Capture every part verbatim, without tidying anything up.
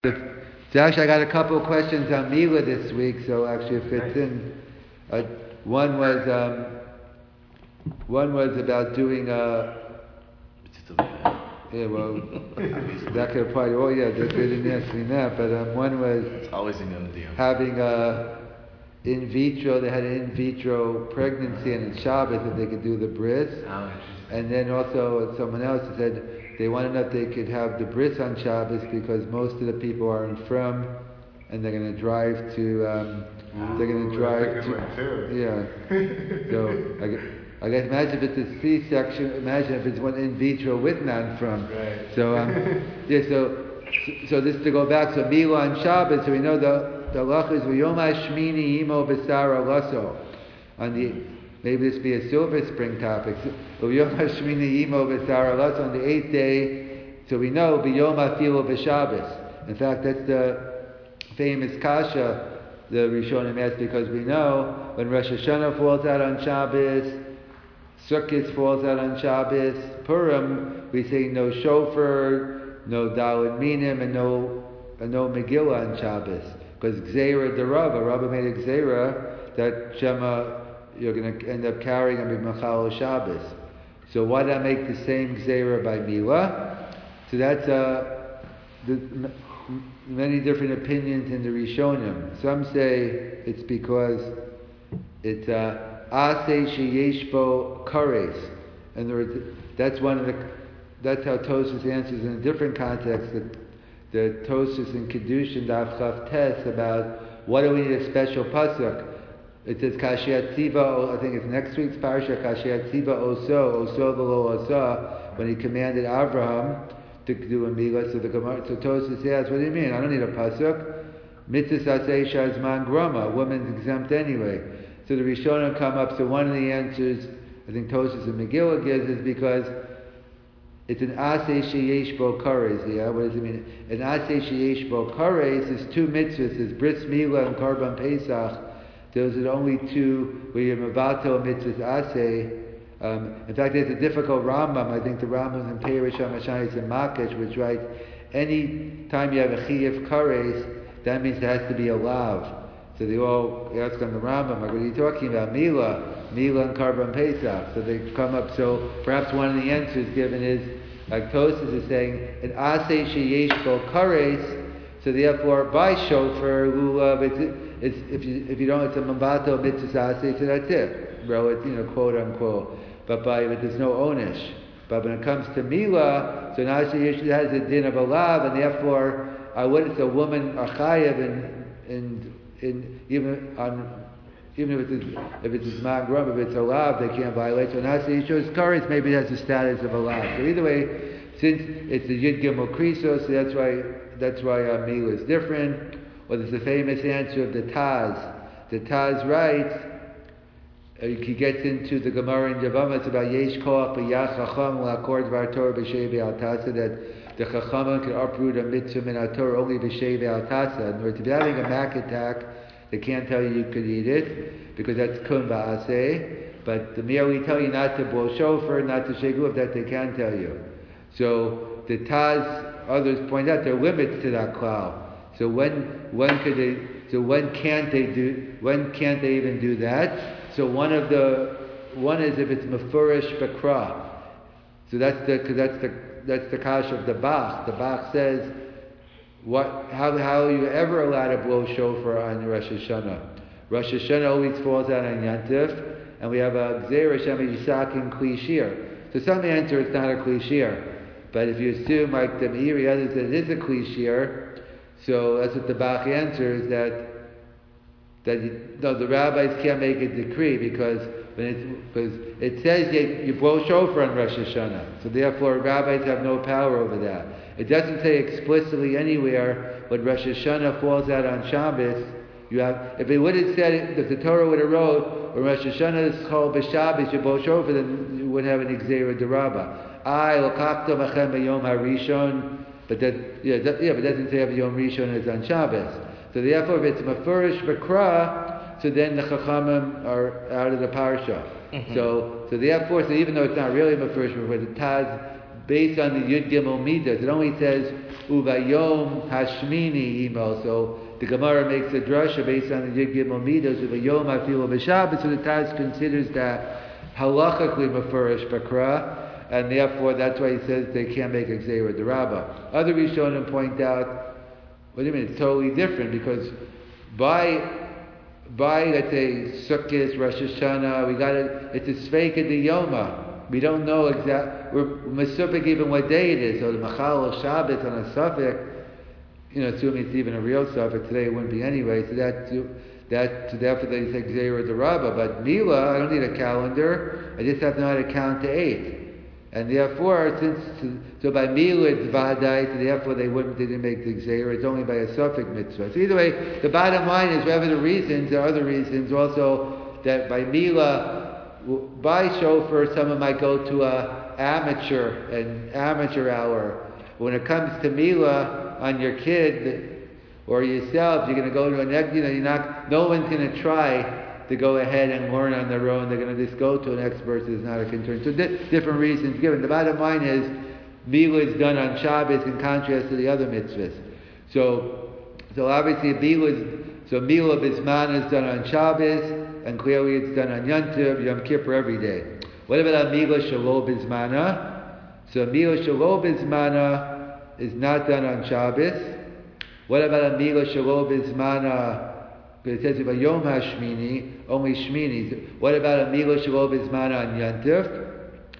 So actually, I got a couple of questions on Mila this week, so actually it fits in. Uh, one was um, one was about doing a. Yeah, well, that could apply to. Oh, yeah, they, they didn't ask me that, but um, one was it's always in the deal. Having a in vitro. They had an in vitro pregnancy, and in Shabbos that they could do the bris. Oh, and then also someone else said they want to know if they could have the bris on Shabbos because most of the people are infirm, and they're going to drive to. Um, Ooh, they're going to drive to. Yeah. So I guess, I guess imagine if it's a C-section. Imagine if it's one in vitro with non-from. Right. So um, yeah. So so this to go back. So Mila on Shabbos. So we know the the halach is v'yom hashmini imo b'sara laso. On the maybe this be a Silver Spring topic. V'yom hashmini imo b'sara laso on the eighth day. So we know b'yom afilu b'Shabbos. In fact, that's the famous kasha the Rishonim asked, because we know when Rosh Hashanah falls out on Shabbos, Sukkot falls out on Shabbos, Purim, we say no shofar, no Daled Minim, and no and no Megillah on Shabbos. Because Gzeira the Rabba, Rabba made a Gzeira that Shema, you're going to end up carrying and be Machal Shabbos. So why not make the same Gzeira by Mila? So that's uh, the, many different opinions in the Rishonim. Some say it's because it's Aseh Sheyeshbo Kares. In other words, that's one of the. That's how Tosfos answers in a different context. That the Tosfos in Kedushin Daf Chav Tes about what do we need a special pasuk. It says Kashiat Tziva. I think it's next week's parsha. Kashiat Tziva Oso Oso V'lo Osa, when he commanded Abraham to do a Mila. So the Gemara, so Tosfos says, what do you mean? I don't need a pasuk. Mitzvah Aseh Shazman Groma. A woman's exempt anyway. So the Rishonim come up. So one of the answers I think Tosfos and Megillah gives is because it's an Aseh Sheyesh Bo Kares. Yeah, what does it mean? An Aseh Sheyesh Bo Kares is two mitzvahs. There's Bris Mila and Karban Pesach. Those are the only two where you're Mavato mitzvahs Aseh. Um, in fact, there's a difficult Rambam. I think the Rambam in Peirish HaMashayis in Makish, which writes, any time you have a Chiyuv Kares, that means there has to be a Lav. So they all ask on the Rambam, like, what are you talking about? Mila, Mila and Karban Pesach. So they come up, so perhaps one of the answers given is, like Tosfos is saying, an Aseh Sheyesh Bo Kares, so therefore by shofar, lulav, it's, it's, if you if you don't, it's a Mambato mitzvah Aseh, so that's it. Bro, it's, you know, quote unquote. But by but there's no onish. But when it comes to Mila, so an Aseh Sheyesh has a din of a lav, and therefore, I would it's a woman, a chayav, in, in, in, even on, even if it's if it's a Zman Grum, if it's a lav, they can't violate. So Nasi shows courage, maybe it has the status of a lav. So either way, since it's the Yud Gimel Krisos, so that's why that's why uh, Mila is different. Or there's the famous answer of the Taz. The Taz writes, uh, he gets into the Gemara in Yavama. It's about Yesh Koach B'Yach Chacham L'Akor Dvar Torah B'Shei Be'al Tasa, that the Chachamim can uproot a mitzvah min Torah only B'Shei Be'al Tasa. In order to be having a Mac attack, they can't tell you you could eat it, because that's kun ba'aseh. But the merely tell you not to blow shofar, not to sheguf, that they can tell you. So the Taz, others point out, there are limits to that klal. So when when could they? So when can't they do? When can't they even do that? So one of the one is if it's mefurish bakra. So that's the because that's the that's the kash of the Bach. The Bach says, what? How how are you ever allowed to blow shofar on Rosh Hashanah? Rosh Hashanah always falls out on Yantif, and we have a Gzeira Shema Yisakin Kli Shir. So some answer it's not a Kli Shir, but if you assume like the Meiri others that it is a Kli Shir, so that's what the Bach answers, that that you, no, the rabbis can't make a decree because when it's, because it says you, you blow shofar on Rosh Hashanah, so therefore rabbis have no power over that. It doesn't say explicitly anywhere when Rosh Hashanah falls out on Shabbos. You have, if it would have said it, if the Torah would have wrote when Rosh Hashanah is called b'Shabbos you blow shofar, then you wouldn't have an Gzeira d'Rabba. I lokachto machem b'yom harishon. But that, yeah, that, yeah, but it doesn't say every Yom Rishon is on Shabbos. So therefore, if it's Mefurish Bakra, so then the Chachamim are out of the parsha. Mm-hmm. So, so therefore, so even though it's not really Mefurish, but the Taz based on the Yud Gimel Midas. It only says Uvayom Hashmini Imo. So the Gemara makes a drasha based on the Yud Gimel Midas Uvayom Afilu B'Shabbos. So the Taz considers that halachically mefurish bakra, and therefore that's why he says they can't make a Gzeira D'Rabba. Other Rishonim point out, what do you mean? It's totally different, because by by let's say Sukkot, Rosh Hashanah, we got it. It's a Sveika de Yoma. We don't know exact. We're mesupik even what day it is. So the Machal or Shabbos on a suffix, you know, assuming it's even a real suffix today, it wouldn't be anyway. So that that so therefore they say Gzeira D'Rabba. But Mila, I don't need a calendar. I just have to know how to count to eight. And therefore, since so by Mila it's Vadai, so therefore they wouldn't they didn't make the Gzeira. It's only by a suffix mitzvah. So either way, the bottom line is whatever the reasons, there are other reasons also that by Mila, by shofar, someone might go to a amateur an amateur hour. When it comes to Mila on your kid or yourself, you're going to go to an you know you're not no one's going to try to go ahead and learn on their own. They're going to just go to an expert who's not a concern. So di- different reasons given. The bottom line is, Mila is done on Shabbos in contrast to the other mitzvahs. So, so obviously Mila is, so Mila Bismana is done on Shabbos, and clearly it's done on Yom Tov, Yom Kippur every day. What about Mila Shalom Bismana? So Mila Shalom Bismana is not done on Shabbos. What about Mila Shalom Bismana? Because it says about Yom HaShmini, only Shmini. What about a Mila Shalom Bismana on Yom Tov?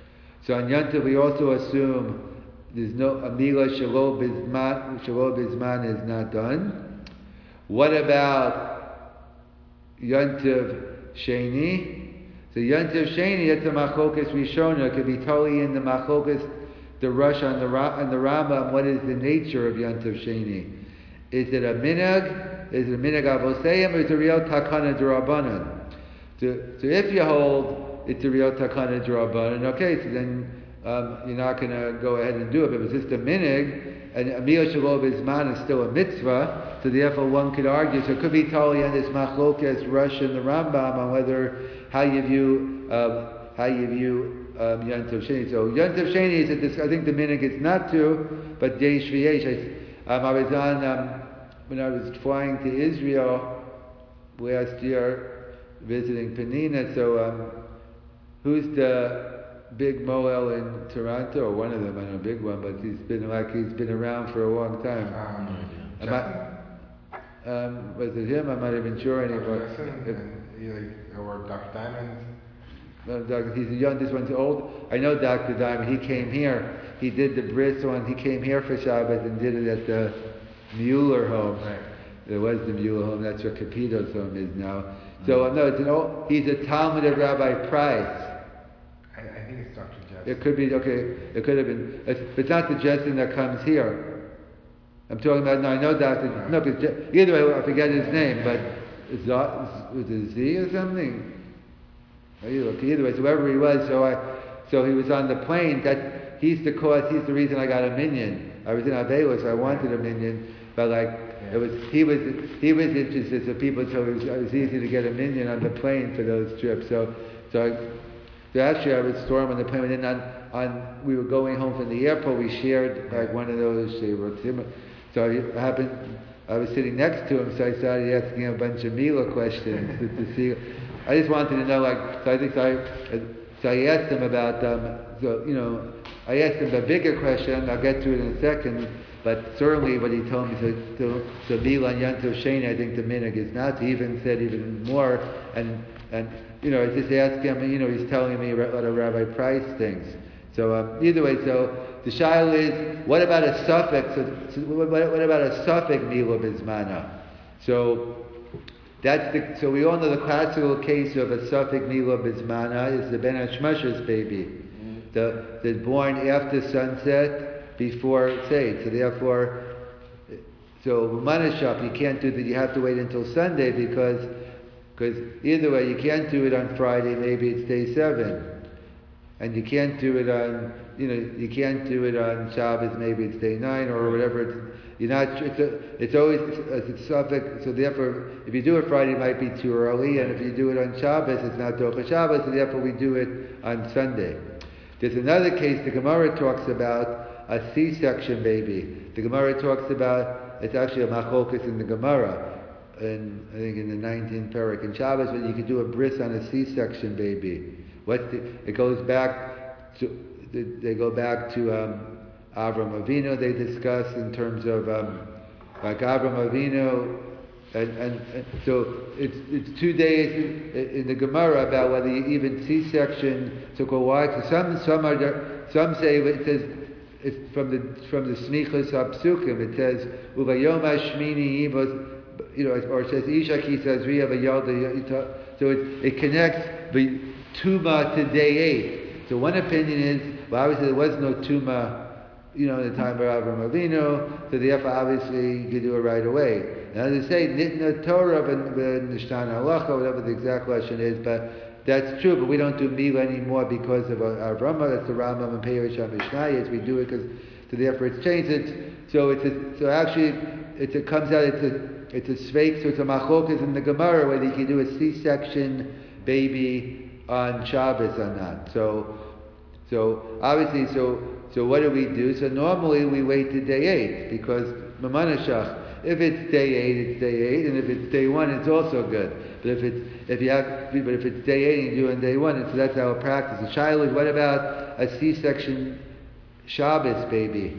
So on Yom Tov we also assume there's no a Mila Shalom Bismana, Shalom Bismana is not done. What about Yom Tov Sheni? So Yom Tov Sheni, that's a Machokas Rishona. It could be totally in the Machokas, the Rush on the on the Rambam. What is the nature of Yom Tov Sheni? Is it a minhag? Is it a minhag avoseim, or is it a real takana d'Rabbanan? So, so if you hold it's a real takana d'Rabbanan, okay, so then um, you're not going to go ahead and do it. But if it's just a minhag, and Amir Shalom Bisman is still a mitzvah, so therefore one could argue. So it could be totally on this machlokas Rush and the Rambam on whether how you view um, how you view um, Yom Tov Sheni. So Yom Tov Sheni is that this, I think the minhag is not to, but Yesh v'Yesh. Um, I was on. Um, When I was flying to Israel last year, visiting Penina, so um, who's the big Moel in Toronto, or one of them, I don't know, big one, but he's been like he's been around for a long time. Um, Am I, um, was it him? I'm not even sure anymore. If, or Doctor Diamond. No, Doctor He's a young. This one's old. I know Doctor Diamond. He came here. He did the bris one. He came here for Shabbat and did it at the Mueller home. Right. There was the Mueller home. That's where Capito's home is now. So no, it's an old, he's a Talmud of Rabbi Price. I, I think it's Doctor Jetson. It could be okay. It could have been. It's, it's not the Jetson that comes here. I'm talking about. No, I know Doctor Right. No, because either way, I forget his name, but it's not. Was it Z or something? Okay, either way, so whoever he was, so I, so he was on the plane. That he's the cause. He's the reason I got a minion. I was in Avelis, so I wanted a minion. But like yeah. it was, he was he was interested. So people told me it was, it was easy to get a minion on the plane for those trips. So so, I, so actually I would store him on the plane. And then on, on we were going home from the airport. We shared like one of those. So it happened. I was sitting next to him, so I started asking him a bunch of Mila questions to, to see. I just wanted to know, like, so I think so I, so I asked him about, um, so you know, I asked him a bigger question. I'll get to it in a second. But certainly what he told me, so, so, so Mila and Yom Tov Sheni, I think the minhag is not. He even said even more, and, and you know, I just asked him, you know, he's telling me a lot of Rabbi Price things. So um, either way, so the shaila is, what about a suffix? So, so what, what about a suffix Mila Bismana? So that's the, so we all know the classical case of a suffix Mila Bismana is the Ben Hashmash's baby, mm-hmm. the that's born after sunset, before Tzeit. So therefore, so Manashap, you can't do that. You have to wait until Sunday because, because either way, you can't do it on Friday. Maybe it's day seven, and you can't do it on, you know, you can't do it on Shabbos. Maybe it's day nine or whatever. It's, you're not. It's a, It's always it's a suffix. So therefore, if you do it Friday, it might be too early, and if you do it on Shabbos, it's not Docha Shabbos. So therefore, we do it on Sunday. There's another case the Gemara talks about a C-section baby. The Gemara talks about, it's actually a machlokas in the Gemara, and I think in the nineteenth parak in Shabbos, when you could do a bris on a C-section baby. What's the, it goes back to, they go back to um, Avram Avinu, they discuss in terms of, um, like Avram Avinu, and, and, and so it's it's two days in, in the Gemara about whether you even C-section, so go why, so some, some, are, some say it says, it's from the from the Smichas Apsukim, it says, Uvayom Hashmini Yimos, you know, or it says Isha Ki says we have a Yalda, so it it connects the Tuma to day eight. So one opinion is, well, obviously there was no Tuma, you know, in the time of Avram Avinu, so therefore obviously you could do it right away. Now they say Nitna Torah v'Nishtan Halacha, whatever the exact question is, but that's true. But we don't do Mila anymore because of our, our Rama. That's the Rambam and Perish HaMishnayos. We do it because, so therefore it's changed. It's, so it's a, so actually it's, it comes out. It's a it's a sveik. So it's a machlokas in the Gemara whether you can do a C-section baby on Shabbos or not. So so obviously so so what do we do? So normally we wait to day eight because Mamanashach. If it's day eight, it's day eight, and if it's day one, it's also good. But if it's if you have, but if it's day eight and you do on day one, and so that's our practice. The child is, what about a C-section Shabbos baby?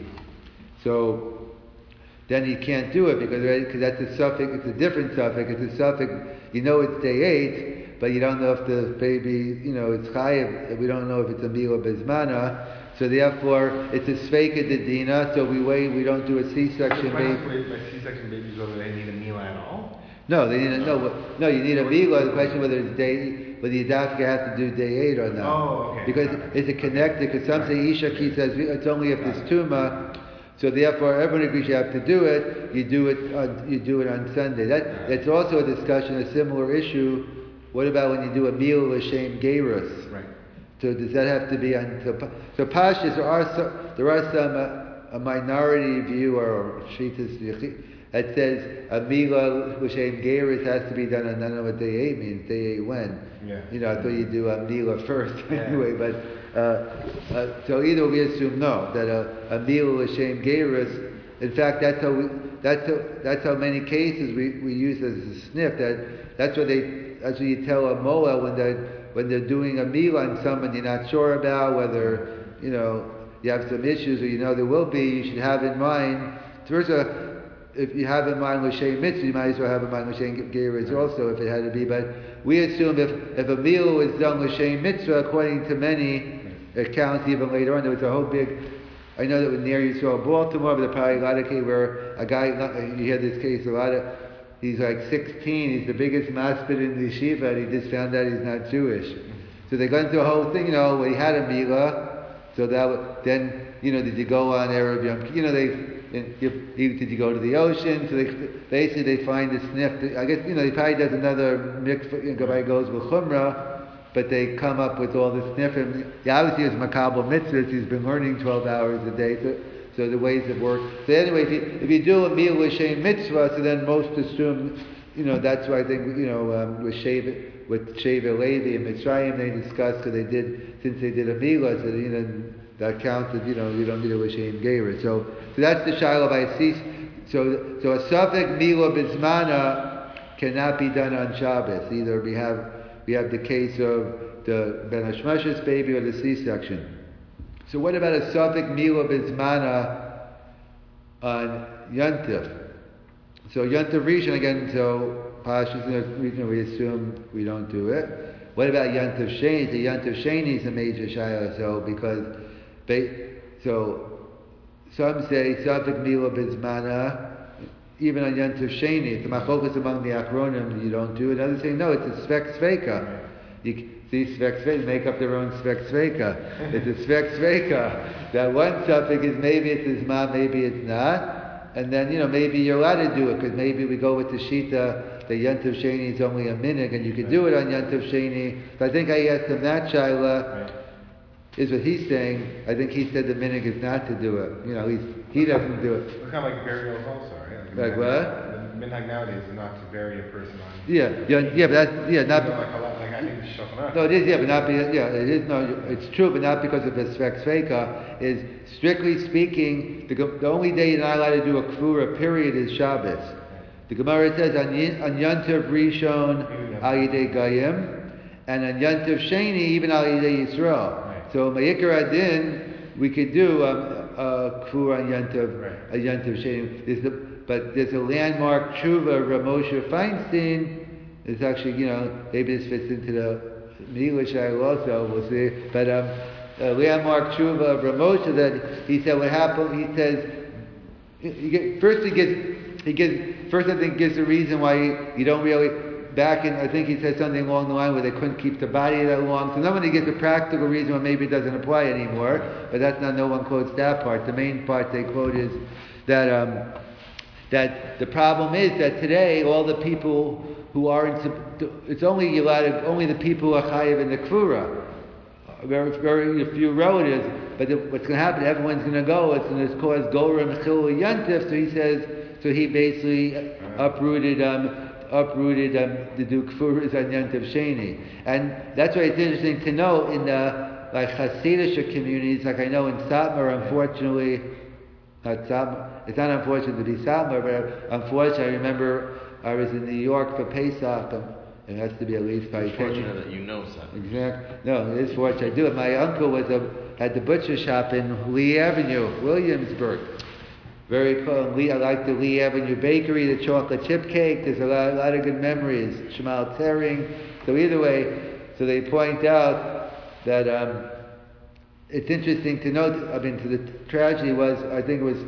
So then he can't do it because because that's a suffix. It's a different suffix. It's a suffix. You know it's day eight, but you don't know if the baby, you know, it's chayiv. We don't know if it's a mila bezmana. So therefore, it's a sveika dedina. So we wait. We don't do a C-section baby. By C-section babies, whether they need a mila at all? No, they need a, no. No, you need a mila. The question whether it's day, whether the dafka has to do day eight or not. Oh, okay. Because it's a connected. Because some say Isha Ki says it's only if there's tuma. So therefore, everyone agrees you have to do it. You do it. On, you do it on Sunday. That that's also a discussion, a similar issue. What about when you do a meal l'shem gerus? Right. So does that have to be on? So, so pashas, there are some, there are some uh, a minority view or shitas that says a mila l'shem gerus has to be done on, I don't know what day eight means. Day eight when? Yeah. You know, I thought you do a mila first Yeah. anyway. But uh, uh, so either we assume no, that a, a mila l'shem gerus. In fact, that's how we. That's how, that's how many cases we, we use as a snip. That that's what they. That's what you tell a moel when they. When they're doing a meal on someone you're not sure about, whether, you know, you have some issues or you know there will be, you should have in mind, first of all, if you have in mind l'shem mitzvah, you might as well have in mind l'shem gerus also if it had to be, but we assume if, if a meal was done l'shem mitzvah, according to many accounts even later on, there was a whole big, I know that near you saw Baltimore, but there are probably a lot of cases where a guy, you hear this case, a lot of, he's like sixteen, he's the biggest maspid in the yeshiva, and he just found out he's not Jewish. So they got into a whole thing, you know, where he had a milah, so that then, you know, did you go on Erev Yom, you know, they, you, did you go to the ocean? So they, basically they find the sniff, I guess, you know, he probably does another mix, you know, everybody goes with Chumrah, but they come up with all the sniffing. Yeah, obviously it's Makabel Mitzvahs, he's been learning twelve hours a day, so, so the ways it works. So anyway, if you, if you do a meal with Shem Mitzvah, so then most assume, you know, that's why I think, you know, um, with Sheva, with Sheva Levi and Mitzrayim, they discussed, because they did, since they did a milah, so, you know, that counted, you know, you don't need a L'Shem Geira. So, so that's the Shiloh by Sis. So, so a Safek milah Bismana cannot be done on Shabbos. Either we have, we have the case of the Ben Hashmash's baby or the C-section. So what about a Safek milah Bismana on Yantif? So Yantif Rishon again, so Pashas, you know, we assume we don't do it. What about Yantif Sheni? The Yantif Sheni is a major Shiloh, so because, they, so some say Safek milah Bismana, even on Yantif Sheni, it's a machlokas among the Achronim, you don't do it. Others say no, it's a Svek Sveka. You see Svek Sveka, make up their own Svek Sveka. It's a Svek Sveka. That one Safek is maybe it's his mom, maybe it's not. And then, you know, maybe you're allowed to do it, because maybe we go with the Shita, the Yantiv Sheni is only a minute, and you could do it on Yantiv Sheni. But I think I asked him that, Shaila, is what he's saying. I think he said the minute is not to do it. You know, he's, he doesn't do it. It's kind of like burials also, right? Like, like what? minhag nowadays is not to bury a person on. Yeah, yeah, yeah, but that's yeah, not. You know, like a lot, like I think it's shocking. No, it is, yeah, but not be, yeah, it is, no, it's true, but not because of the Svek Sveka, is strictly speaking, the, the only day you're not allowed to do a Kvura period is Shabbos. The Gemara says, on Yantav Rishon al Yidei Gayim, and on Yantav Sheni, even al Yidei Yisrael. Right. So, Ma'ikar Adin, we could do um, a Kvura on Yantav, right. a Yantav Sheni. There's the, but there's a landmark Tshuva of Rav Moshe Feinstein. It's actually, you know, maybe this fits into the English also, we'll see. But um, a landmark Tshuva of Rav Moshe that he said what happened. He says he get, first he gives he gives first I think gives the reason why you, you don't really back in. I think he said something along the line where they couldn't keep the body that long. So nobody gets a practical reason why maybe it doesn't apply anymore. But that's not, no one quotes that part. The main part they quote is that um, that the problem is that today all the people who aren't, it's only allowed, only the people who are chayiv in the kvura, very, very few relatives. But the, what's going to happen? Everyone's going to go. It's going to cause gora and chil yantif. So he says, so he basically uprooted, um, uprooted um, the do kfuras on yantif sheni, and that's why it's interesting to know in the like Hasidic communities, like I know in Satmar, unfortunately, not Satmar, it's not unfortunate to be Satmar, but unfortunately, I remember. I was in New York for Pesach. Um, it has to be at least probably it's fortunate that you know something. Exactly. No, it is fortunate I do it. My uncle was a, had the butcher shop in Lee Avenue, Williamsburg. Very cool. Lee, I like the Lee Avenue Bakery, the chocolate chip cake. There's a lot, a lot of good memories. Shmal Tering. So either way, so they point out that um, it's interesting to note. I mean, the tragedy was, I think it was,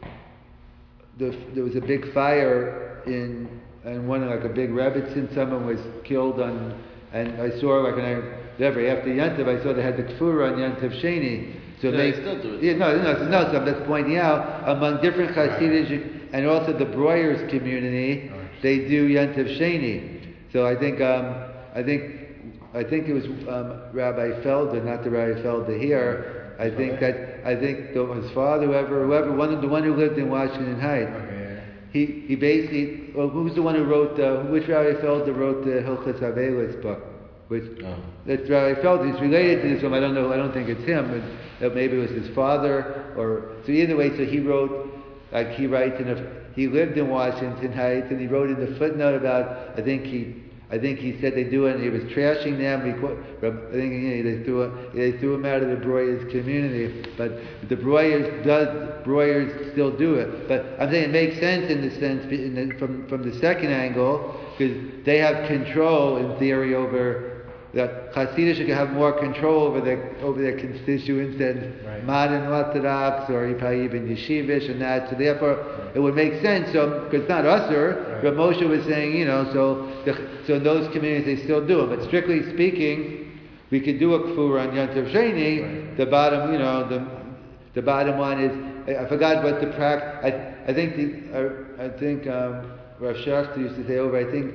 the, there was a big fire in. And one like a big Rebbitzin, someone was killed on, and I saw like, and I never after Yantav, I saw they had the Kfura on Yantav Sheni. So yeah, they, they still do it. Yeah, no, no, no. So I'm just pointing out among different Hasidic and also the Breuers community, they do Yantav Sheni. So I think, um, I think, I think it was um, Rabbi Felder, not the Rabbi Felder here. I think that I think the, his father, whoever, whoever, one of the one who lived in Washington Heights. He he basically, well, who's the one who wrote, uh, which Rabbi Felder wrote the Hilchas Avelis book? Which, oh. That's Rabbi Felder. He's related to this one. I don't know, I don't think it's him, but maybe it was his father, or, so either way, so he wrote, like he writes in a, he lived in Washington Heights, and he wrote in the footnote about, I think he, I think he said they do it, and he was trashing them. He, I think you know, they threw it, they threw him out of the Breuers community. But the Breuers does Breuers still do it. But I'm saying it makes sense in the sense in the, from from the second angle, because they have control in theory over. That Hasidic should have more control over their over their constituents than right. modern Orthodox or even Yeshivish and that. So therefore, right. it would make sense. So because not usher, right. Rav Moshe was saying, you know, so the, so in those communities they still do it. But strictly speaking, we could do a kfur on Yantav Sheni. Right. The bottom, you know, the the bottom line is I, I forgot what the prac. I I think the uh, I think um, Rav Shachter used to say over. I think.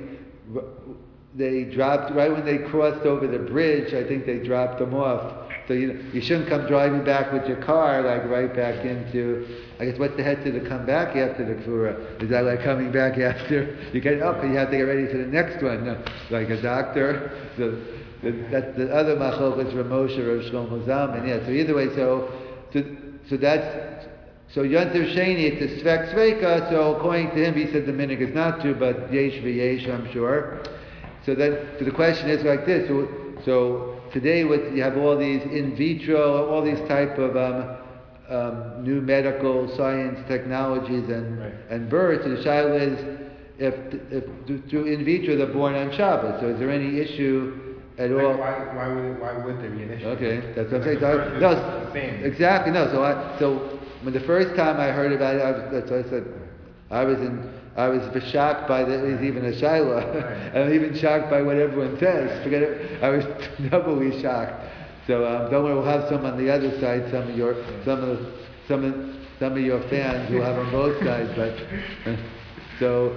They dropped, right when they crossed over the bridge, I think they dropped them off. So you you shouldn't come driving back with your car, like right back into, I guess what's the head to the come back after the Kfura? Is that like coming back after, you get up and you have to get ready for the next one, no, like a doctor. So the, that's the other Machokas, Rav Moshe, Rav Shlomo Zalman, yeah. So either way, so, so, so that's, so Yantav Sheni, it's a Svek Sveka, so according to him, he said the minig is not to, but Yesh v'Yesh, I'm sure. So then, so the question is like this. So, so today, with you have all these in vitro, all these type of um, um, new medical science technologies and right. and births. So the child is, if if through in vitro they're born on Shabbos. So is there any issue at like all? Why why would why would there be an issue? Okay, that's what I'm saying. So, no, exactly. No. So I so when the first time I heard about it, I was, that's what I said. I was in. I was shocked by that. He's even a shaila. I'm even shocked by what everyone says. Forget it. I was doubly shocked. So um, don't worry. We'll have some on the other side. Some of your, some of the, some of some of your fans will have on both sides. But uh, so,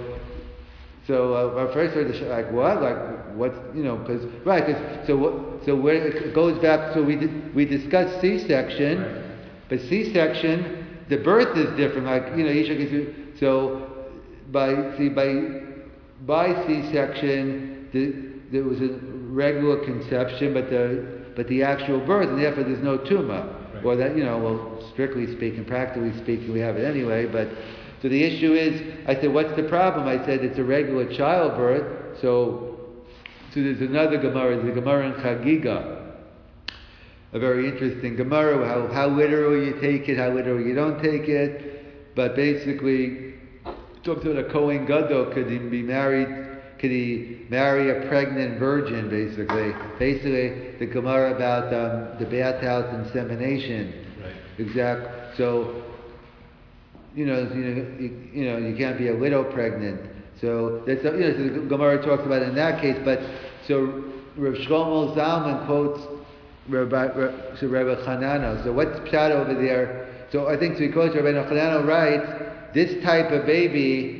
so uh, our first word is like what, like what's you know, because right, because so what, so where it goes back. So we did, we discussed C-section, right. But C-section, the birth is different. Like you know, each so. by see by by C-section the, there was a regular conception, but the but the actual birth, and therefore there's no tumor, right. Or that you know, well, strictly speaking, practically speaking, we have it anyway. But so the issue is, I said, what's the problem? I said it's a regular childbirth. So so there's another Gemara, the Gemara in Chagiga, a very interesting Gemara. How how literal you take it, how literal you don't take it, but basically, talks about a Kohen Gadol could he be married. Could he marry a pregnant virgin, basically? Basically, the Gemara about um, the bathhouse insemination. Right. Exact. So, you know, you know, you, you know, you can't be a widow pregnant. So that's you know, so the Gemara talks about it in that case. But so Rav Shlomo Zalman quotes Rabbi, so Rabbi Chanano. So what's pshat over there? So I think so he quotes Rabbi Chanano writes, this type of baby.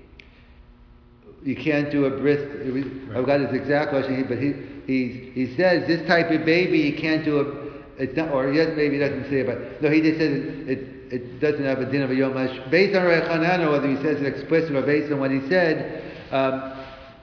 You can't do a bris. Right. I've got his exact question, but he he he says this type of baby you can't do a. It's not, or yes, maybe he doesn't say it, but no, he just says it. It, it doesn't have a din of a yom hash. Based on Rabbi Chanano, whether he says it explicitly or based on what he said, um,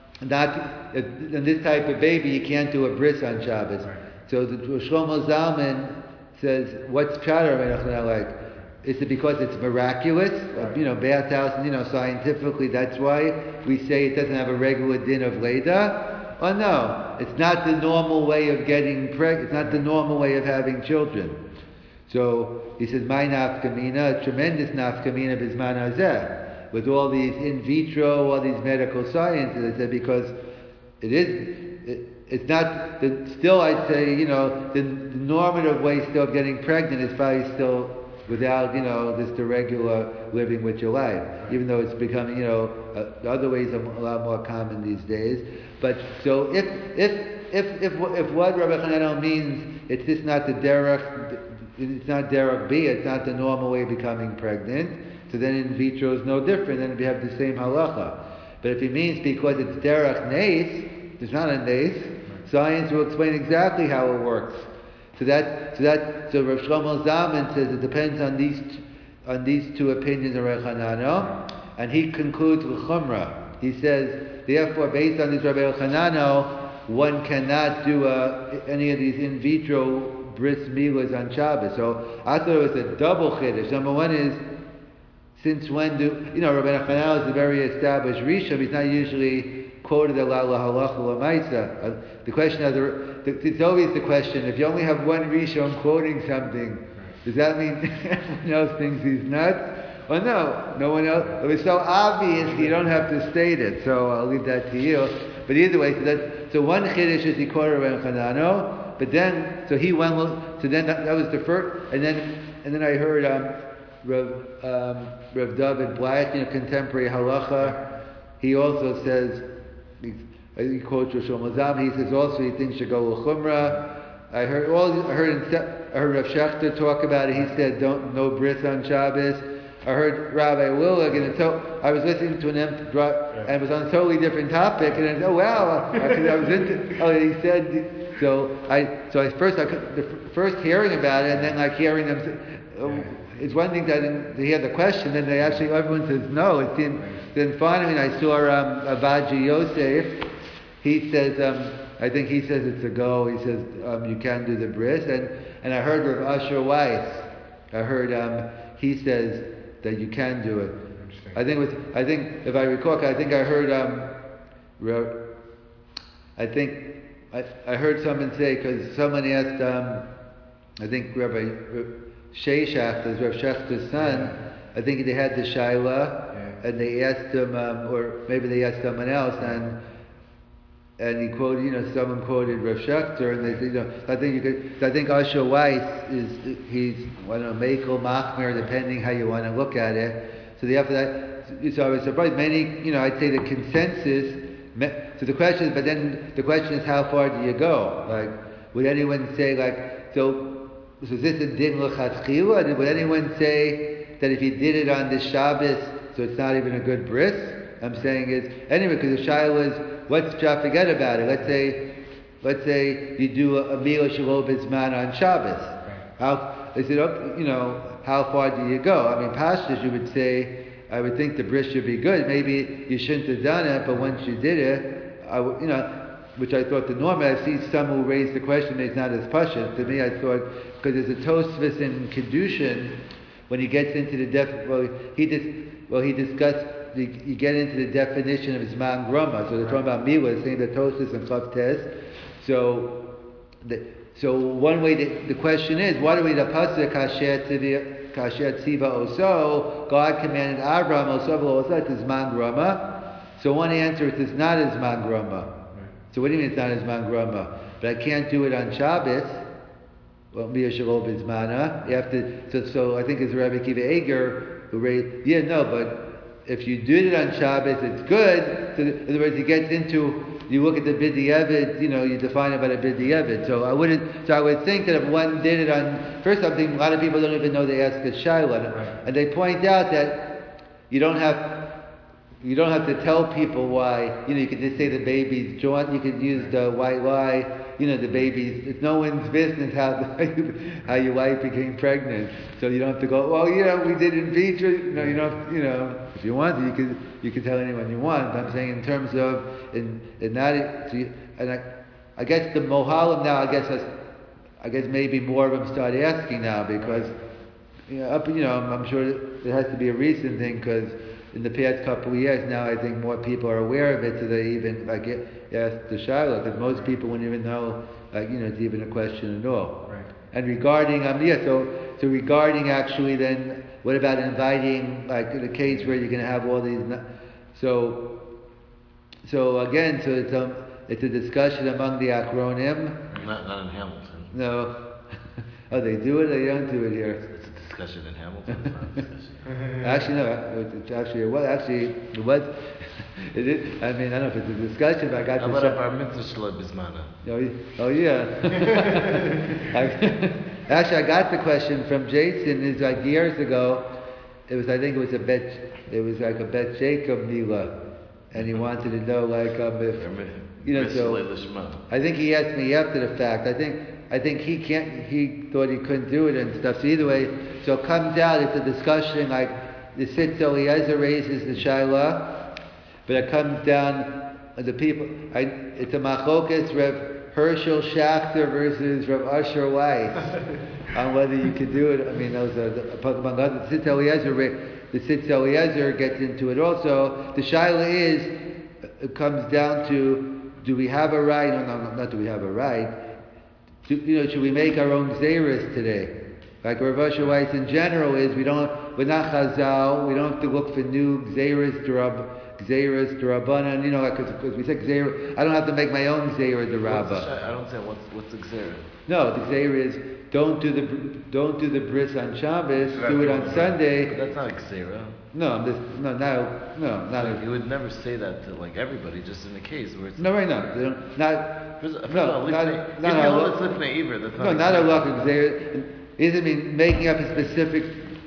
not in this type of baby you can't do a bris on Shabbos. Right. So the Shlomo Zalman says, what's pshat Rabbi Chanano like? Is it because it's miraculous? Right. You know, bathhouse, you know, scientifically, that's why we say it doesn't have a regular din of Leda? Or no, it's not the normal way of getting pregnant, it's not the normal way of having children. So, he says, my nafkamina, a tremendous nafkamina bisman hazeh, with all these in vitro, all these medical sciences, I said, because it is, it, it's not, the, still I'd say, you know, the, the normative way still of getting pregnant is probably still without, you know, just the regular living with your wife, right. Even though it's becoming, you know, uh, other ways are a lot more common these days. But so if if if if, if what Rabbi Chananel means, it's just not the derech, it's not derech B, it's not the normal way of becoming pregnant. So then in vitro is no different. Then we have the same halacha. But if he means because it's derech neis, it's not a neis. Right. Science will explain exactly how it works. So that, so that, so Rav Shlomo Zalman says it depends on these, t- on these two opinions of Rav Chanano, and he concludes with Chumrah. He says, therefore, based on this Rabbi Chanano, one cannot do uh, any of these in vitro bris milas on Shabbos. So I thought it was a double chiddush. Number one is, since when do you know Rabbi Chanano is a very established Rishon? He's not usually quoted a la halacha lamaisa. The question of the it's always the question, if you only have one Rishon quoting something, does that mean everyone else thinks he's nuts? Or no, no one else. It was so obvious you don't have to state it, so I'll leave that to you. But either way, so, that, so one chiddush is he quoted Rabbi Chanano, but then, so he went, so then that, that was the first, and then and then I heard um, Rav, um, Rav David Black, you know, contemporary halacha, he also says, he quotes Rosh Hashanah. He says also he thinks should go with Chumrah. I heard all. I heard. I heard Rav Shechter talk about it. He said don't no bris on Shabbos. I heard Rabbi Willig, and so I was listening to an empty and it was on a totally different topic. And I said, oh wow, because I was into. Oh, he said. So I. So I first I the first hearing about it, and then like hearing them. Oh, it's one thing that to hear the question, then they actually everyone says no. It seemed. Then finally, I saw um, Avaji Yosef. He says, um, I think he says it's a go. He says um, you can do the bris, and and I heard Rav Asher Weiss. I heard um, he says that you can do it. I think it was. I think if I recall, I think I heard. Um, Rav, I think I, I heard someone say because someone asked. Um, I think Rabbi Sheshach, is Rav Shechter's son. Yeah. I think they had the Shaila, yeah. And they asked him, um, or maybe they asked someone else, and. And he quoted, you know, someone quoted Rav Shechter, and they said, you know, I think you could, I think Asher Weiss is, he's, I don't know, Mekel, Machmer, depending how you want to look at it. So the after that, so I was surprised, many, you know, I'd say the consensus, so the question is, but then the question is, how far do you go? Like, would anyone say, like, so, so is this a din l'chatzchila? Would anyone say that if you did it on the Shabbos, so it's not even a good bris? I'm saying is, anyway, because the Shaila is, let's just forget about it. Let's say, let's say you do a meal shelo bisman on Shabbos. How is it? You know, how far do you go? I mean, pastors, you would say, I would think the bris should be good. Maybe you shouldn't have done it, but once you did it, I w- you know, which I thought the norm. I see some who raise the question. It's not as pashut. To me, I thought because there's a Tosfos in Kedushin when he gets into the def. Well, he dis- well he discussed. The, you get into the definition of Zman Groma. So they're talking about Milah, saying the Tosfos and Chav Tes. So, the, so one way to, the question is, why do we the pasuk Kasher Tziva Kasher Tziva Oso? God commanded Abraham Oso Oso. It's Zman Groma. So one answer is it's not Zman Groma. So what do you mean it's not Zman Groma? But I can't do it on Shabbos. Well, Miyah Shalom Bizmana. You have to. So, so I think it's Rabbi Kiva Eger who raised. Yeah, no, but if you did it on Shabbos, it's good. So in other words, it gets into. You look at the B'diavad, you know, you define it by the B'diavad. So I wouldn't. So I would think that if one did it on first, something a lot of people don't even know they ask a Shaila, right. And they point out that you don't have. You don't have to tell people why. You know, you could just say the baby's joint. You could use the white lie. You know, the baby's. It's no one's business how how your wife became pregnant. So you don't have to go. Well, you know, we did in vitro. No, you don't. Have to, you know, if you want to, you could you could tell anyone you want. But I'm saying in terms of in in that. So you, and I, I guess the mohalim now. I guess that's, I guess maybe more of them start asking now because you know, up. You know, I'm, I'm sure it has to be a recent thing because. In the past couple of years now, I think more people are aware of it, so they even like ask the Shiloh, because most people wouldn't even know, like you know, it's even a question at all. Right. And regarding um, yeah, so so regarding actually, then what about inviting, like in a case where you're going to have all these, so so again, so it's um, it's a discussion among the Achronim. Not not in Hamilton. No, oh they do it, they don't do it here. It's a discussion in Hamilton. It's not a discussion. Actually, no. It's actually well. Actually, it was. It is. I mean, I don't know if it's a discussion, but I got. How about a bar mitzvah shelo bismana? Oh, oh yeah. I, actually, I got the question from Jason. It's like years ago. It was. I think it was a bet. It was like a Bet Jacob Mila, and he wanted to know like um, if you know. So I think he asked me after the fact. I think. I think he can't. He thought he couldn't do it and stuff. So either way, so it comes out. It's a discussion like the Sitz Eliezer raises the Shaila, but it comes down the people. I, it's a machlokas Rev Herschel Schachter versus Rev Usher Weiss on whether you could do it. I mean, those are the, among other the Sitz Eliezer. The Sitz Eliezer gets into it also. The Shaila is it comes down to do we have a right? No, no, no, not do we have a right. Do, you know, should we make our own Xeris today? Like Rav Asher Weiss in general is, we don't, we're not Chazal, we don't have to look for new Xeris, Durab, Xeris, Durabanan, you know, like, because we said Xeris, I don't have to make my own Xeris, Durabba. I don't say what's, what's the Xeris? No, the Xeris is, don't do the, don't do the bris on Shabbos, so do it on Sunday. But that's not a Xera. No, I'm just, no, no, no, not so a, you would never say that to like everybody, just in the case where it's... No, right now, they don't, not, first, first no, all, not, lifnei, not, if you hold not, it's lifnei Iver, that's not no, a not a Xera. luck of Xeris. It doesn't mean making up a specific...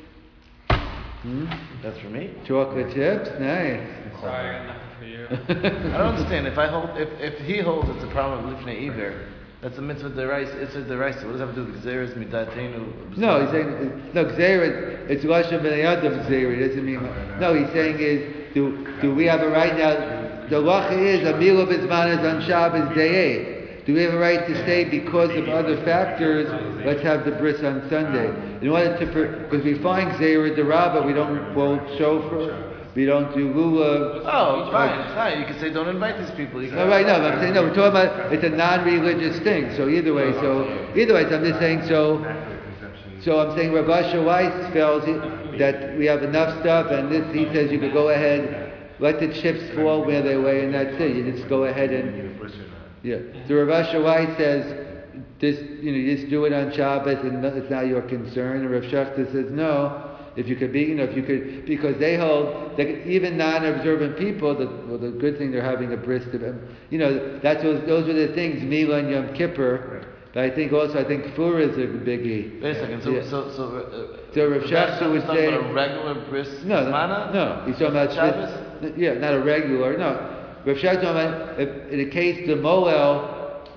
Hmm? That's for me? Chocolate chips? Nice. Sorry, I got nothing for you. I don't understand. If I hold, if, if he holds it's a problem of lifnei Iver, that's a mitzvah deraisa. It's a deraisa. What does that have to do with Xeris midatenu? No, he's saying no Xeris. It's Lashon B'nai Adam Xeris. It doesn't mean no. He's saying is do do we have a right now? The lacha is a milah b'zman is on Shabbos day eight. Do we have a right to say because of other factors? Let's have the bris on Sunday in order to because we find Xeris derabah. We don't quote shofar. We don't do lulav. Oh, fine, fine. You can say don't invite these people. You can no, right? No, but I'm saying no. We're talking about it's a non-religious thing. So either way, so either way, so I'm just saying so. So I'm saying Rav Asher Weiss feels that we have enough stuff, and this he says you could go ahead, let the chips fall where they lay, and that's it. You just go ahead and yeah. So Rav Asher Weiss says this, you know, you just do it on Shabbos, and it's not your concern. And Rav Schachter says no. If you could be, you know, if you could, because they hold that even non-observant people, the, well, the good thing they're having a bris to them, you know, that's those, those are the things, Mila and Yom Kippur. Right. But I think also, I think Fur is a biggie. Wait a second, so, yeah. so, so, uh, so Rav Schachter would say, about a regular bris no, mana? No, he's talking about Shabbos? Yeah, not a regular, no. Rav Schachter talking about, if, in the case the Moel,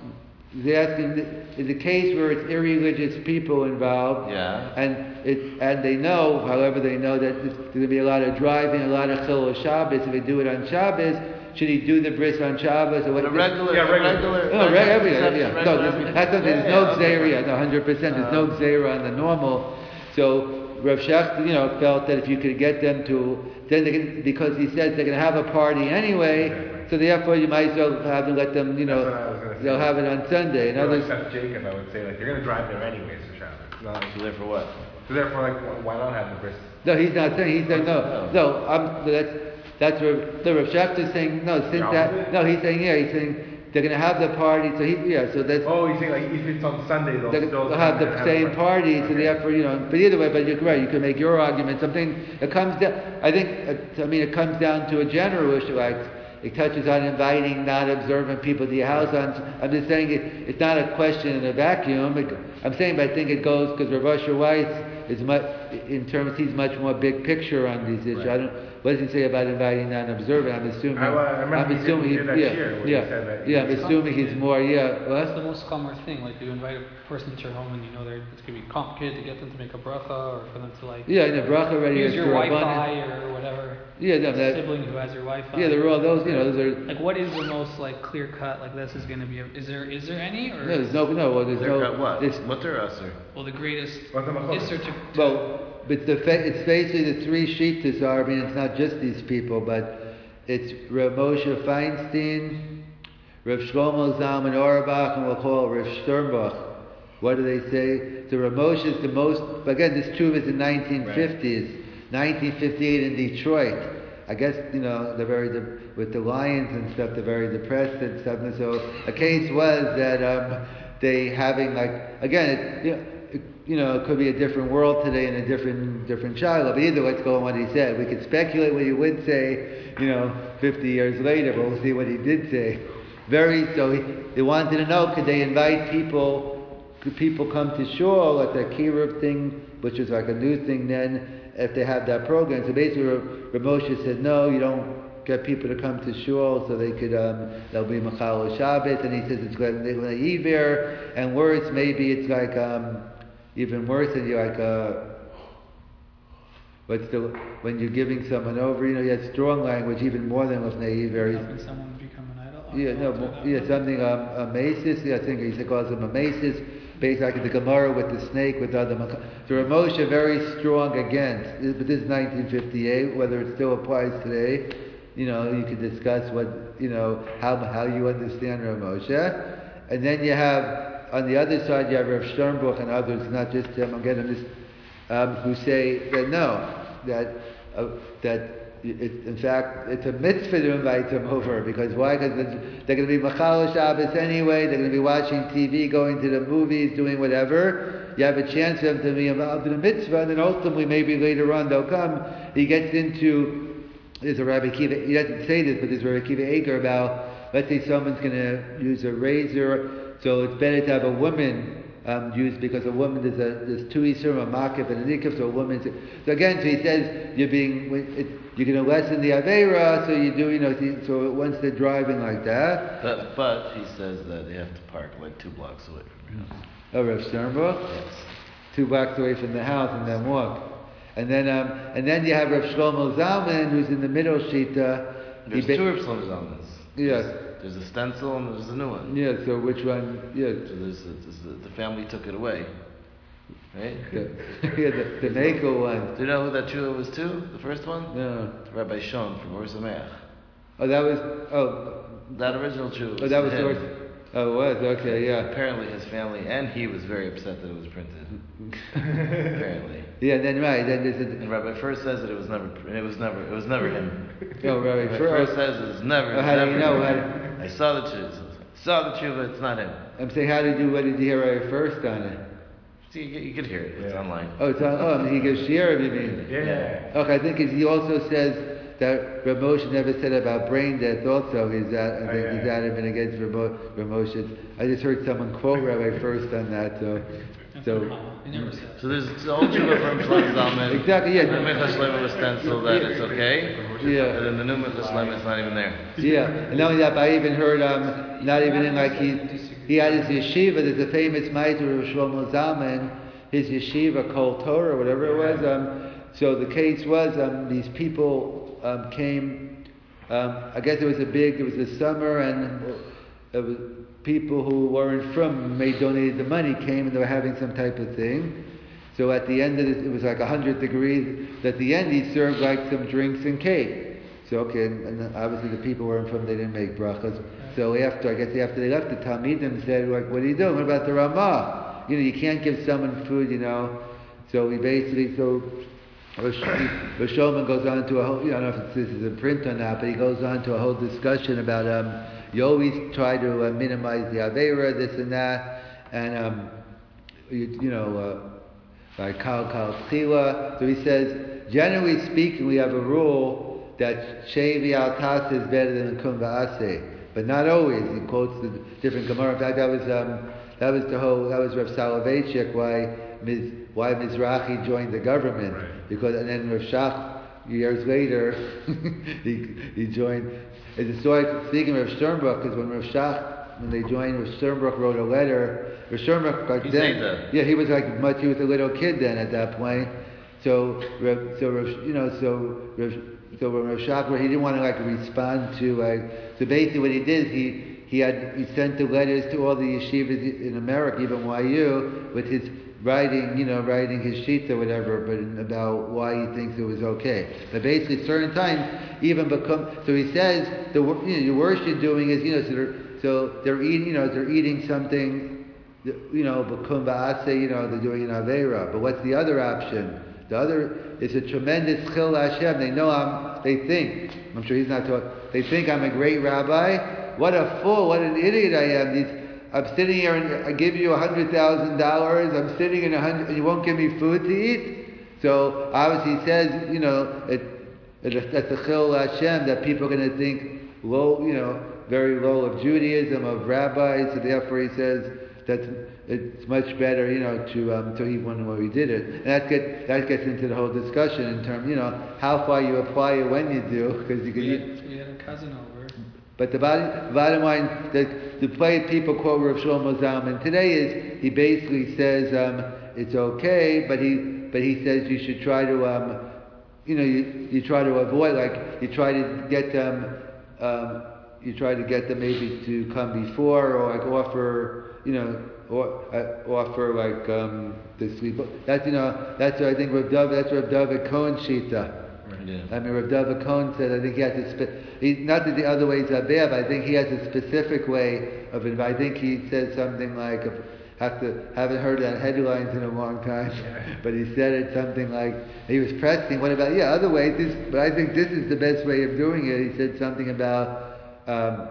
he's asking, is a case where it's irreligious people involved, Yeah. and it, and they know, however, they know that there's going to be a lot of driving, a lot of chilul Shabbos. If they do it on Shabbos, should he do the bris on Shabbos or what? The regular, Yeah, the regular. regular. No, regular regular, yeah, exception, yeah. regular No, there's, everything. that's something. There's Yeah, no yeah, okay. xera, no, one hundred percent. There's no Uh, xera on the normal. So Rav Shechter, you know, felt that if you could get them to, then they can, because he says they're going to have a party anyway. Right, right. So therefore, you might as well have them let them, you know, That's what I was gonna say. they'll have it on Sunday. And Or like others, Chef Jacob, I would say, like, you're going to drive there anyways for Shabbos. No, So there for what? so therefore, like, wh- why not have the bris? no, he's not saying. He's saying no, no. I'm, that's that's Rav, the Rav Shechter's saying no. Since The that, opposite? no, he's saying yeah. He's saying they're going to have the party. So he, yeah. So that's. Oh, you think like if it's on Sunday, they'll, They'll, still they'll have come the and same a- parties, Okay. and therefore, you know. But either way, but you're right. You can make your argument. Something it comes down. I think. Uh, I mean, it comes down to a general issue. Like it touches on inviting non-observant people to your house. On, I'm just saying it, it's not a question in a vacuum. It, I'm saying, but I think it goes because Rav Asher Weiss is much in terms. He's much more big picture on these issues. Right. I don't. What does he say about inviting non-observant? I'm assuming. I, uh, I remember I'm he did- assuming he did that yeah, year where he yeah, said that yeah. I'm it's assuming he's more. Yeah. That's What? the most common thing. Like you invite a person to your home and you know they're, it's going to be complicated to get them to make a bracha or for them to like Yeah, in the bracha already. use is your for Wi-Fi abundance. or whatever. Yeah, no, that, Sibling who has your Wi-Fi. yeah, they're all those. You know, those are. Like what is the most like clear cut? Like this is going to be. A, is there is there any or No, there's no, no, well, there's They're no. got what? It's, What they're usher? well the greatest What's the machloket? Isser to, to well, but the fa- it's basically the three shittas are. I mean, it's not just these people, but it's Rav Moshe Feinstein, Rav Shlomo Zalman Auerbach, and we'll call it Rav Sternbach. What do they say? So Rav Moshe is the most. But again, this truth is in nineteen fifties, nineteen fifty-eight in Detroit. I guess you know they're very de- with the Lions and stuff. They're very depressed and stuff. And so a case was that um, they having like again, it, you know, it, you know, it could be a different world today and a different different child. But either let's go on what he said. We could speculate what he would say, you know, fifty years later. But we'll see what he did say. Very so. He, they wanted to know could they invite people. Could people come to shul at the kiruv thing, which is like a new thing then, if they have that program? So basically, Rav Moshe said, no, you don't get people to come to shul, so they could, um, they'll be machal Shabbos, and he says it's going to be Iver, and worse, maybe it's like, um, even worse than you like, uh, what's the, when you're giving someone over, you know, you have strong language, even more than Lefnei Iver. helping someone become an idol. Yeah, no, Alter mo- that. yeah, something, um, a masis, yeah, I think he calls him a masis, based like the Gemara with the snake, with other, maka- so Rav Moshe very strong against, this- but this is nineteen fifty-eight, whether it still applies today, you know, you could discuss what, you know, how, how you understand Rav Moshe, and then you have, on the other side, you have Rav Sternbuch and others, not just him, again, I'm just, um, who say that no, that, uh, that It, in fact, it's a mitzvah to invite them over, because why? Because they're going to be Machal Shabbos anyway, they're going to be watching T V, going to the movies, doing whatever. You have a chance for them to be involved in a mitzvah, and then ultimately, maybe later on, they'll come. He gets into, there's a Rabbi Kiva, he doesn't say this, but there's a Rabbi Kiva Eger about, let's say someone's going to use a razor, so it's better to have a woman Um, used because a woman there's a there's two isurim, a makif and a nikif, so a woman's so again so he says you're being it, you're going to lessen the avera, so you do you know so once they're driving like that. But, but he says that they have to park like two blocks away from your house. Oh, Rav Sternbuch, Yes. two blocks away from the house and then walk, and then um and then you have Rav Shlomo Zalman who's in the middle shita. There's ba- two Ripslims on this. Yes. There's a stencil and there's a new one. Yeah. So which one? Yeah. So there's, a, there's a, the family took it away, right? The, yeah, the, the Nako one. Do you know who that tshuva was to? The first one? No. Rabbi Shon from Or Sameach. Oh, that was oh. That original tshuva. Oh, that was him. yours. Oh, it was okay. Yeah. Apparently, his family and he was very upset that it was printed. Apparently. Yeah. Then right. Then there's a. And Rabbi first says that it was never. It was never. It was never him. Oh, Rabbi Rabbi first. first says it was never. Oh, how do never you know? him. How- I saw the tshuva. Saw the tshuva. It's not him. I'm saying, how did you, what did you hear right first on it? See, you, you could hear it. It's Yeah. online. Oh, it's on, oh, I mean, he gives share, you mean? Yeah. Okay, I think he also says that Rav Moshe never said about brain death also. He's at, I Oh, think yeah, he's yeah. adamant against Rav Mo- Rav Moshe. I just heard someone quote Rabbi first on that, so. And So He never said. So there's the old Shuvah from Shlomo Zalman. exactly, yeah. The Minchas Shlomo was stenciled that it's okay. Yeah. And then the new Minchas Shlomo is not even there. Yeah, and not only that, but I even heard, um, not even in like he, he had his yeshiva. There's a famous Meister of Shlomo Zalman, his yeshiva Kol Torah, or whatever it was. Um, so the case was, um, these people um, came. Um, I guess it was a big. It was the summer, and it was people who weren't from, may donated the money, came and they were having some type of thing. So at the end of it, it was like one hundred degrees. At the end, he served like some drinks and cake. So okay, and, and obviously the people weren't from, they didn't make brachas. So after, I guess after they left, the Talmidim said, like, what are you doing? What about the Ramah? You know, you can't give someone food, you know. So we basically, so Rosh Hashanah goes on to a whole, you know, I don't know if this is in print or not, but he goes on to a whole discussion about, um, you always try to uh, minimize the Aveira, this and that, and, um, you, you know, uh, like Kal Kal Tchila. So he says, generally speaking, we have a rule that Shevi Al Tas is better than Kum Va'aseh, but not always. He quotes the different Gemara. In fact, that was, um, that was the whole, that was Rav Soloveitchik, why Miz, why Mizrahi joined the government, right. Because, and then Rav Shach, years later, he, he joined. It's a story, speaking of Rav Sternbrook, because when Rav Shach, when they joined, Rav Sternbrook wrote a letter. Rav Sternbrook, like then, yeah, he was like much, he was a little kid then at that point. So, Rav, so Rav, you know, so Rav, so when Rav Shach, he didn't want to like respond to, like, so basically what he did is he, he had, he sent the letters to all the yeshivas in America, even Y U, with his writing, you know, writing his sheets or whatever, but about why he thinks it was okay. But basically, certain times, even become. So he says the you know, the worst you're doing is, you know, so they're, so they're eating, you know, they're eating something, you know, become ba'ase, you know, they're doing an avera. But what's the other option? The other is a tremendous chil Hashem. They know I'm. They think. I'm sure he's not talking. They think I'm a great rabbi. What a fool! What an idiot I am. These. I'm sitting here and I give you a hundred thousand dollars. I'm sitting in a hundred, and you won't give me food to eat. So obviously he says, you know, it, it, that's a chil Hashem that people are going to think low, you know, very low of Judaism, of rabbis. So therefore he says that it's much better, you know, to um, to eat one where he did it. And that gets that gets into the whole discussion in terms, you know, how far you apply it when you do, because you can. We had, we had a cousin over. But the bottom, bottom line, the, the way people quote Rav Shlomo Zalman today is, he basically says um, it's okay, but he but he says you should try to, um, you know, you, you try to avoid, like, you try to get them, um, you try to get them maybe to come before, or like offer, you know, or uh, offer like um, the sleep. That's, you know, that's what I think Rav David, that's Rav David Cohen Shita. Yeah. I mean, Rav David Cohen said, I think he has a spe- he, not that the other ways are bad, but I think he has a specific way of it. I think he said something like, have to, haven't heard that headlines in a long time, but he said it something like, he was pressing, what about, yeah, other ways, this, but I think this is the best way of doing it. He said something about um,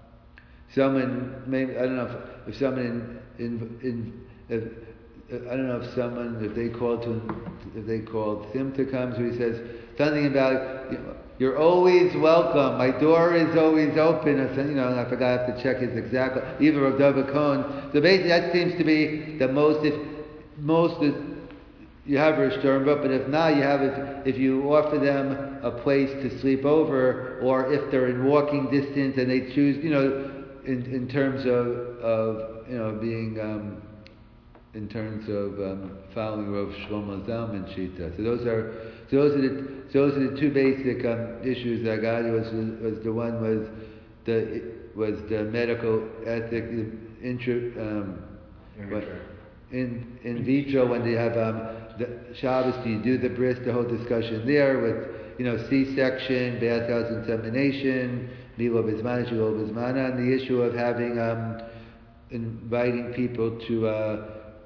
someone, maybe, I don't know if, if someone in, in, in if, I don't know if someone, if they called to, if they called him to come, so he says something about, you know, you're always welcome. My door is always open. Or something, you know, I forgot, I have to check his exact, either of David Cohen. So basically, that seems to be the most, if most, if you have a Sternbrook, but if not, you have, if, if you offer them a place to sleep over, or if they're in walking distance and they choose, you know, in, in terms of, of, you know, being, um, in terms of um, following Rav Shlomo Zalman Shita. So those are so those are the so those are the two basic um, issues that I got. It was was the one was the was the medical ethic intro, um, in, what, in in vitro when they have um, the Shabbos. Do you do the bris? The whole discussion there with, you know, C-section, bathhouse insemination, milo bismana, shilo bismana, and the issue of having um, inviting people to. Uh,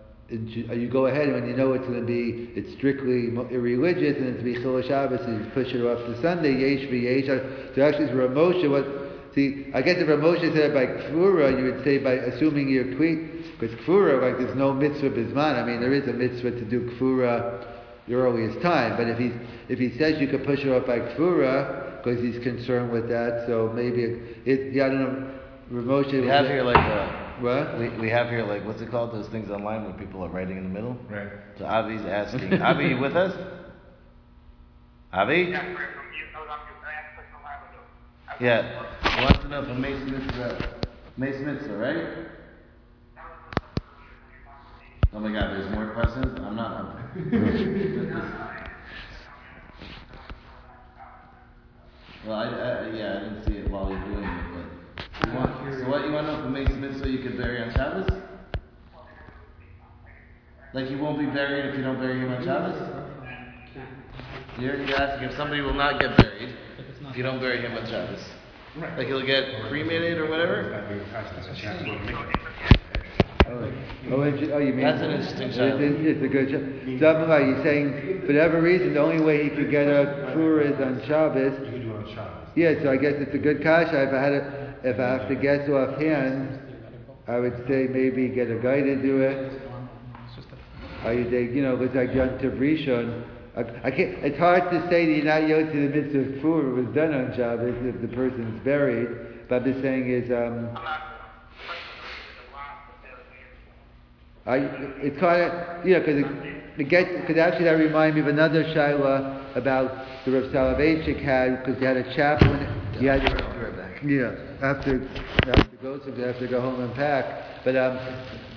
You go ahead when you know it's going to be, it's strictly irreligious and it's going to be Chil Shabbos, and you push it off to Sunday, Yesh v'Yesh. So actually, it's Rav Moshe. What? See, I guess if Rav Moshe said it by Kfura, you would say by assuming you're tweet, because Kfura, like, there's no mitzvah bisman. I mean, there is a mitzvah to do Kfura the earliest time, but if he if he says you could push it off by Kfura because he's concerned with that, so maybe it, it yeah, I don't know. Rav Moshe. We have here like a. What? We we have here like what's it called? Those things online where people are writing in the middle. Right. So Avi's asking, Avi, you with us? Avi? Yeah, from you, I was on your I asked a while ago. Yeah. He wants to know if a Mace Mitzvah, Mace Mitzvah, right? Oh my God, there's more questions? I'm not. I'm well, I, I, yeah, I didn't see it while you're doing it, but. You want, so what, you want to know if a Mace Mitzvah you could bury on Shabbos? Like you won't be buried if you don't bury him on Shabbos? You're, you're asking if somebody will not get buried if you don't bury him on Shabbos. Right. Like he'll get cremated or whatever? Oh, oh, inter- oh, you mean That's an interesting it's, shot. it's, it's a good shot. Something like you're saying, for whatever reason, the only way he could get a kfura is on Shabbos. You can do it on Shabbos. Yeah, so I guess it's a good kasha. If I had a, if I have to guess offhand, I would say maybe get a guy to do it. Or you say, you know, it's like Yom Tov Rishon. I, I can't. It's hard to say that you're not yoked to the mitzvah of kfura was done on Shabbos if the person's buried. But I'm just saying is. Um, I, it's kind of, you know, because it, it gets, because actually that reminds me of another shaila about the Rav Soloveitchik had, because he had a chaplain, he had, yeah, after, after go to, have to go home and pack, but um,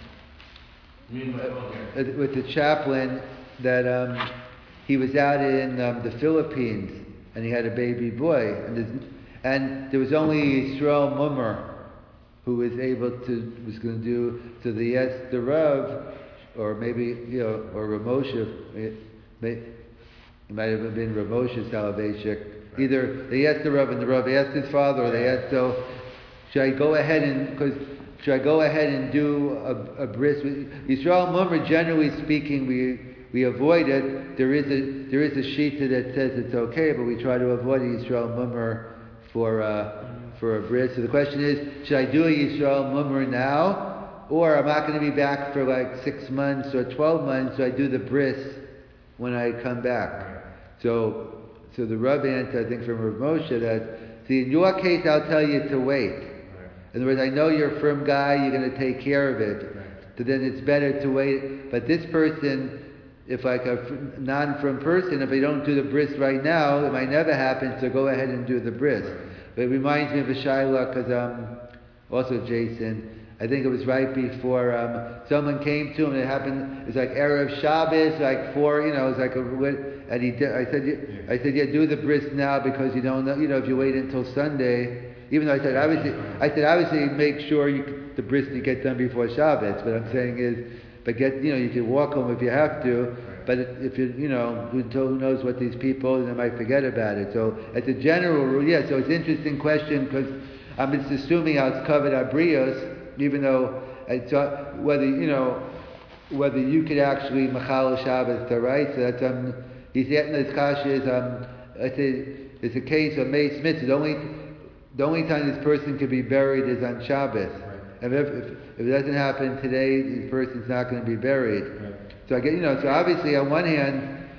uh, with the chaplain that um, he was out in um, the Philippines and he had a baby boy, and, and there was only Yisrael Mummer who was able to, was going to do, to the yes, the Rav, or maybe, you know, or Ramosha, it, may, it might have been Ramosha Soloveitchik. Either they asked the Rav and the Rav asked his father, or they asked, so, should I go ahead and, because, should I go ahead and do a, a bris? Yisrael Mummer, generally speaking, we we avoid it. There is a, there is a shita that says it's okay, but we try to avoid a Yisrael Mummer for, uh, for a bris. So the question is, should I do a Yisrael Mummer now? Or I'm not going to be back for like six months or twelve months, so I do the bris when I come back. So so the Rav answered, I think from Rav Moshe, that, see, in your case, I'll tell you to wait. In other words, I know you're a firm guy, you're going to take care of it. So then it's better to wait. But this person, if like a non-firm person, if they don't do the bris right now, it might never happen, so go ahead and do the bris. But it reminds me of a shaila, because um, also Jason, I think it was right before um, someone came to him, and it happened, it was like Erev Shabbos, like four, you know, it was like a, and he did, I said, yeah. I said, yeah, do the bris now, because you don't know, you know, if you wait until Sunday, even though I said, obviously, I said, obviously make sure you, the bris you get done before Shabbos, but I'm saying is, but get, you know, you can walk home if you have to, but if you, you know, who knows what these people, they might forget about it. So, as a general rule, yeah, so it's an interesting question, because I'm just assuming how it's covered abrios, even though, it's, uh, whether, you know, whether you could actually machal Shabbos to right, so that's, um, he's getting this kasha is, um, I say, it's a case of Mace Mitzvah, the only, the only time this person could be buried is on Shabbos. Right. And if, if, if it doesn't happen today, this person's not going to be buried. Right. So I get, you know, so obviously on one hand,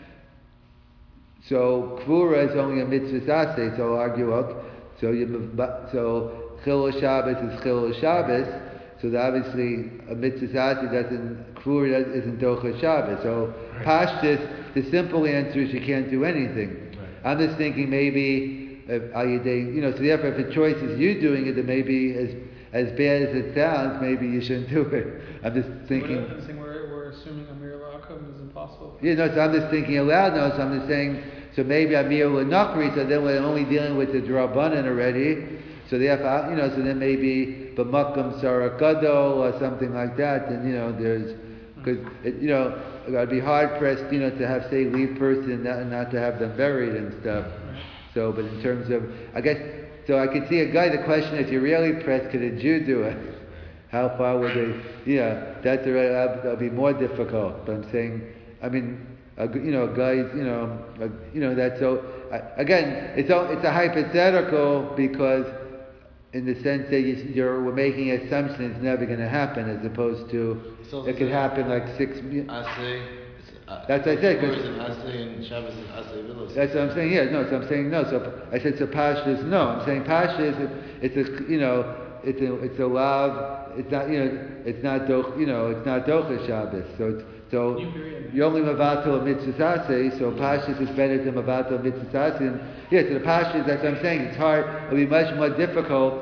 so kvura is only a mitzvah saseh, so I'll argue, okay, so you, so chilul Shabbos is chilul Shabbos, so that obviously a mitzvah saseh doesn't, kvura isn't docha Shabbos. So right. Pashtus, the simple answer is you can't do anything. Right. I'm just thinking maybe, if, you know, so therefore if the choice is you doing it, then maybe as as bad as it sounds, maybe you shouldn't do it. I'm just thinking. What, I'm saying we're, we're assuming Amir La'akum is impossible. Yeah, no, so I'm just thinking aloud now, so I'm just saying, so maybe Amir La'Nachri, so then we're only dealing with the Drabanan already, so therefore, you know, so then maybe B'makam Sarakado or something like that, and, you know, there's, because, you know, I'd be hard pressed, you know, to have, say, leave person and not, not to have them buried and stuff. So, but in terms of, I guess, so I could see a guy, the question, if you're really pressed, could a Jew do it? How far would they, yeah, that's a, that'll be more difficult. But I'm saying, I mean, a, you know, guys, you know, a, you know, that's so, I, again, it's a, it's a hypothetical because in the sense that you, you're, we're making an assumption it's never going to happen as opposed to, so it could happen like six, I say, Uh, that's what I said. And Shabbos is Asay Vilos. That's what I'm saying. Yeah, no. So I'm saying no. So I said so. Pasha is no. I'm saying Pasha is a, it's a you know it's a, it's a lav. It's not, you know, it's not doch, you know, it's not docha Shabbos. So it's, so you only mavato mitzvah sase. So pashas is better than mavato mitzvah sase. And yeah, so the pashas. That's what I'm saying. It's hard. It'll be much more difficult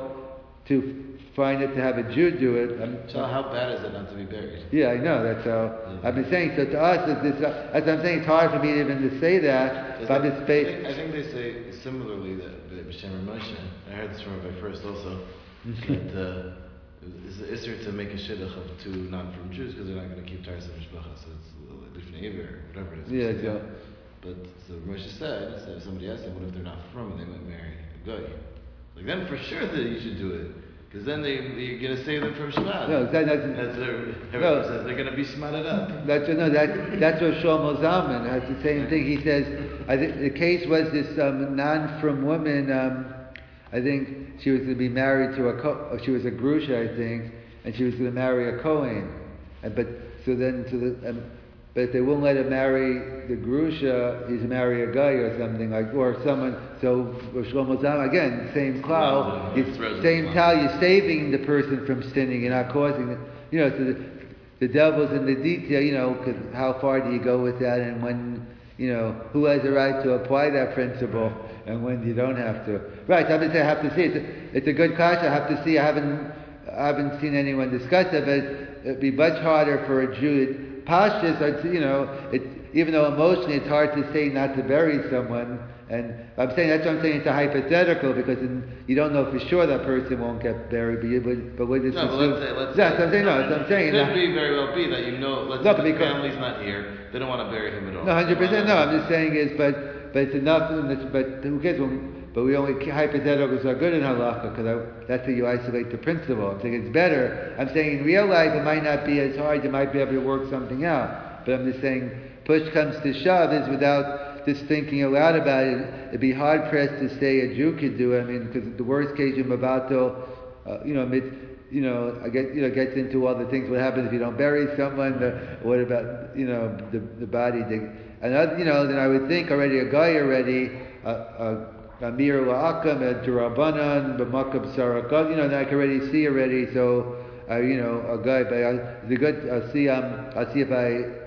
to find it to have a Jew do it. I'm, So how bad is it not to be buried? Yeah, I know. That's how I've been saying. So to us, it's this, uh, as I'm saying, it's hard for me even to say that. Does But that- it's I, based. think, I think they say similarly that that B'Shem Moshe. I heard this from Rabbi First also. that uh, it's the Isser to make a shidduch of two non-from Jews because they're not going to keep Taras Mishpacha, so it's a little different Aver or whatever it is. Yeah, so, But so Moshe said, so if somebody asked him, what if they're not from and they might marry a guy? Like then for sure that you should do it. Because then they, you're going to save them from Shemad. no, that, that's, That's their, No. says they're going to be smatted up. that's no, that, that's what Shlomo Zalman has the same thing. He says, I think the case was this um, non-from woman. Um, I think she was going to be married to a co- she was a grusha, I think, and she was going to marry a Kohen. And, but so then, so the, um, but if they won't let her marry the grusha, he's marry a guy or something like, or someone. So Shlomo Zalman again, same cloud, It's it's resident same cloud. towel. You're saving the person from sinning. You're not causing it. You know, so the, the devil's in the detail. You know, because how far do you go with that, and when, you know, who has the right to apply that principle, and when you don't have to. Right. So I'm just saying, I have to see. It's a, it's a good question. I have to see. I haven't, I haven't seen anyone discuss it, but it'd be much harder for a Jew. Pashas, are, you know, it, even though emotionally it's hard to say not to bury someone, and I'm saying that's what I'm saying. It's a hypothetical because in, you don't know for sure that person won't get buried. But you, but, but with this, No, but let's say, let's yeah, say, so I'm saying no. That's what I'm saying. It could Now- be very well be that you know, let's No, say the because- family's not here, they don't want to bury him at all. No, hundred They percent. wanna- No, I'm just saying is, but but it's enough. And it's, but who cares? When, but we only hypotheticals are good in halacha because that's how you isolate the principle. I'm saying it's better. I'm saying in real life it might not be as hard. You might be able to work something out. But I'm just saying, push comes to shove is without just thinking aloud about it. It'd be hard pressed to say a Jew could do it. I mean, because the worst case you're mavato, uh, you know, mid. You know, I get you know gets into all the things. What happens if you don't bury someone? The, what about you know the the body? The, another, you know, then I would think already a guy already a a amir la'akam a durabanan b'makab sarakad. You know, then I can already see already. So uh, you know, a guy. But I, the good. I'll see. Um, I'll see if I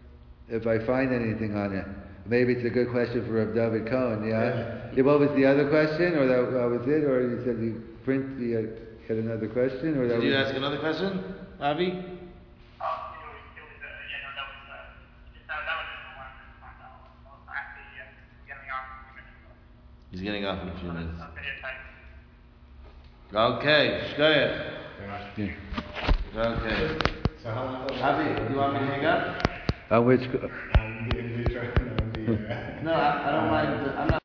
if I find anything on it. Maybe it's a good question for Rav David Cohen. Yeah. Yeah. Yeah. What was the other question, or that, that was it, or you said you print the. Uh, Had another question, or that Did you was ask another question, Avi? Oh, it was, it was, uh, yeah, no, that was, uh, that, that was just the one. I was actually uh, getting off in a few minutes. He's getting off in a few minutes. Uh, video type. Okay, shkoyach. yeah. Okay. So how? Avi, do you want me to hang up? on which? On the in vitro, on the. Uh, No, I, I don't mind. I'm not.